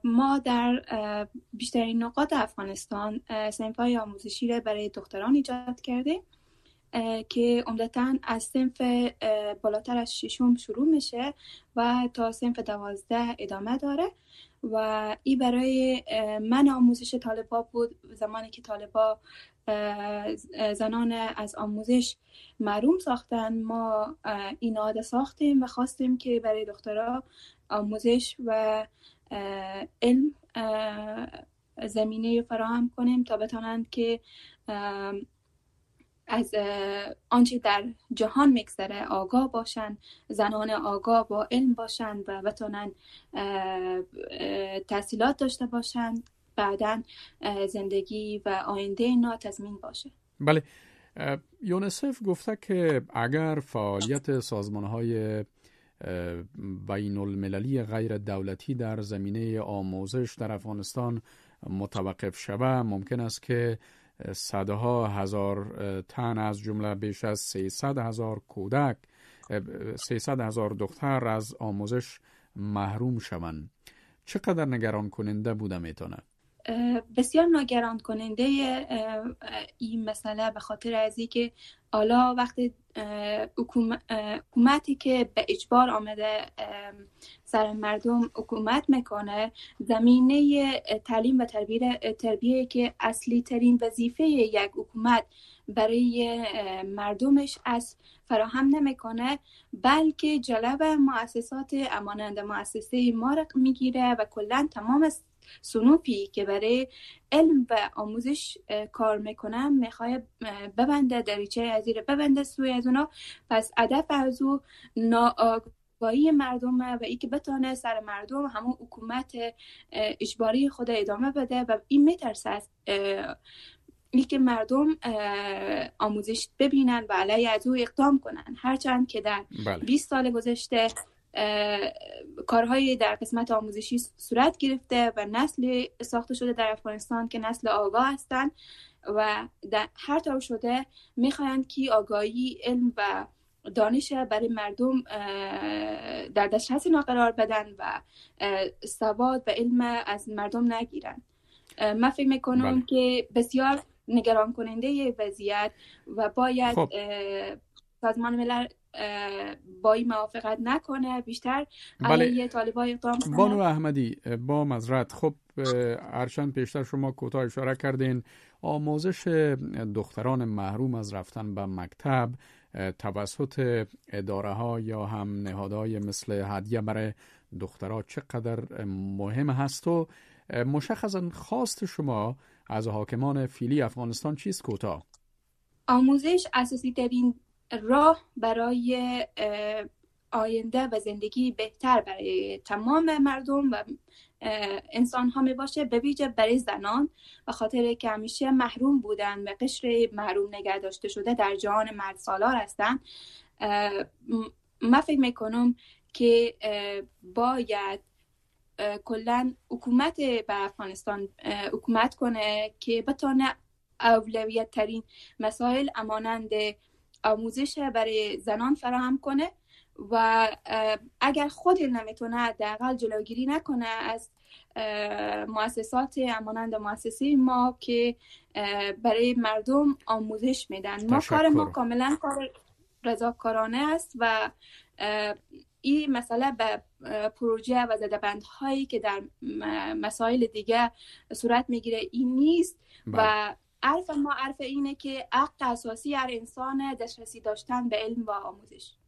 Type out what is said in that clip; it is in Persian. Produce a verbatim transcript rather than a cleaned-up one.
ما در بیشترین نقاط افغانستان صنف‌های آموزشی را برای دختران ایجاد کردیم که عمدتاً از صنف بالاتر از ششم شروع میشه و تا صنف دوازده ادامه داره و این برای من آموزش طالبا بود. زمانی که طالبا زنان از آموزش محروم ساختن، ما این عاده ساختیم و خواستیم که برای دخترها آموزش و علم زمینه فراهم کنیم تا بتونند که از آنچه در جهان میگذره آگاه باشن، زنان آگاه با علم باشن و بتونن تحصیلات داشته باشن، بعداً زندگی و آینده اینا تضمین باشه. بله، یونیسف گفته که اگر فعالیت سازمان‌های بین المللی غیر دولتی در زمینه آموزش در افغانستان متوقف شود، ممکن است که صدها هزار تن از جمله بیش از سیصد هزار کودک، سیصد هزار دختر از آموزش محروم شوند. چقدر نگران کننده بوده میتونه؟ بسیار نگران کننده این مسئله به خاطر از اینکه حالا وقتی حکومتی که به اجبار آمده سر مردم حکومت میکنه، زمینه تعلیم و تربیه تربیه که اصلی ترین وظیفه یک حکومت برای مردمش از فراهم نمیکنه، بلکه جلب مؤسسات امانند مؤسسه ما را میگیره و کلا تمام صنوفی که برای علم و آموزش کار میکنن میخواد ببنده، دریچه از زیر ببنده سوی از اونا. پس هدف از او ناآگاهی مردمه و ای که بتونه سر مردم همون حکومت اجباری خود ادامه بده و این میترسه از ای که مردم آموزش ببینن و علیه از او اقدام کنن. هرچند که در بله. بیست سال گذشته کارهای در قسمت آموزشی صورت گرفته و نسل ساخته شده در افغانستان که نسل آگاه هستند و در هر طور شده میخواهند که آگاهی، علم و دانش برای مردم در دسترس اینا قرار بدن و سواد و علم از مردم نگیرن. من فکر میکنم بله. که بسیار نگران کننده وضعیت و باید خب. سازمان ملل با این موافقت نکنه، بیشتر بله. علیه طالبان اقدام کنه. بانو احمدی با معذرت، خب هرچند پیشتر شما کوتاه اشاره کردین آموزش دختران محروم از رفتن به مکتب توسط اداره ها یا هم نهادهای مثل هدیه برای دخترها چقدر مهم هست و مشخصا خواست شما از حاکمان فعلی افغانستان چیست؟ کوتاه. آموزش اساسی ترین راه برای آینده و زندگی بهتر برای تمام مردم و انسان ها می باشه، به ویژه برای زنان، به خاطر که همیشه محروم بودن و قشر محروم نگه داشته شده در جهان مرد سالار هستن. من فکر میکنم که باید کلا حکومت به افغانستان حکومت کنه که بتونه اولویت ترین مسائل امانند آموزش برای زنان فراهم کنه و اگر خود نمیتونه حداقل جلوگیری نکنه از مؤسسات امانند مؤسسه ما که برای مردم آموزش میدن. ما کار ما کاملا کار رضاکارانه است و این مسئله به پروژه و زده‌بندهایی که در مسائل دیگه صورت میگیره این نیست. بله. و عرف ما عرف اینه که حق اساسی هر انسان دسترسی داشتن به علم و آموزش.